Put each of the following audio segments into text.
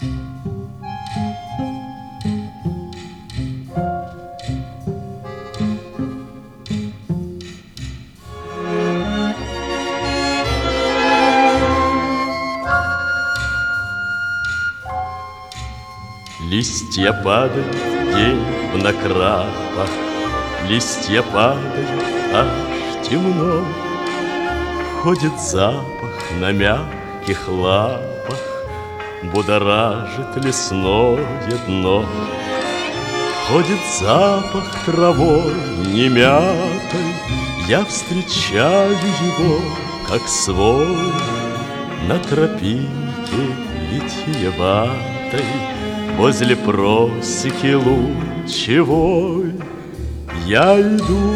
Листья падают, день на крапах, листья падают, аж темно. Ходит запах на мягких лапах, будоражит лесное дно. Ходит запах травой немятой, я встречаю его, как свой, на тропинке витиеватой, возле просеки лучевой я иду.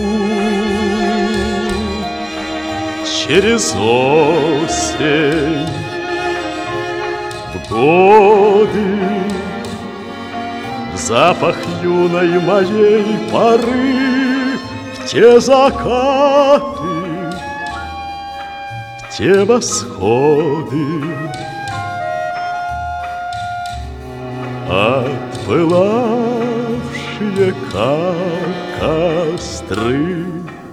Через осень в годы, в запах юной моей поры, в те закаты, в те восходы, отпылавшие, как костры.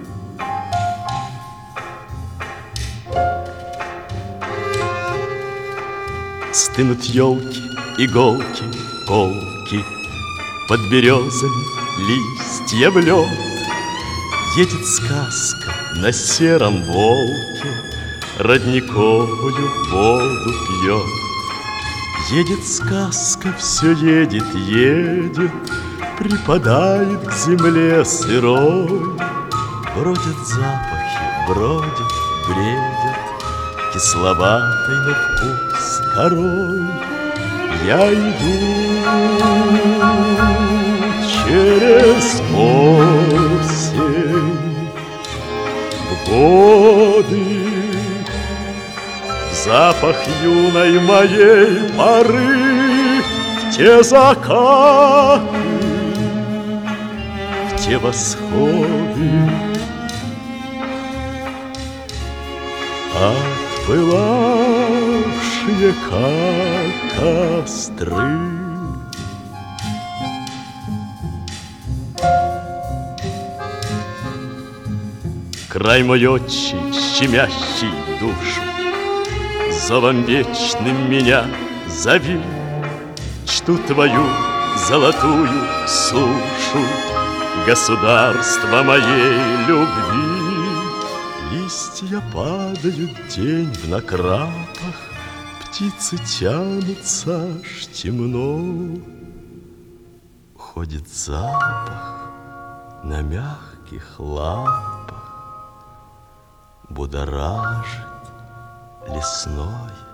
Стынут елки, иголки, колки, под березами листья в лед. Едет сказка на сером волке, родниковую воду пьет. Едет сказка, все едет, едет, припадает к земле сырой. Бродят запахи, бродят, бредят, кисловатой на вкус корой. Я иду через осень в годы, в запах юной моей поры, в те закаты, в те восходы, отпылавшие, как костры. Край мой отчий, щемящий душу, зовом вечным меня зови, чту твою золотую сушу, государство моей любви. Листья падают, день в накрапах, птицы тянутся, аж темно. Ходит запах на мягких лапах, будоражит лесное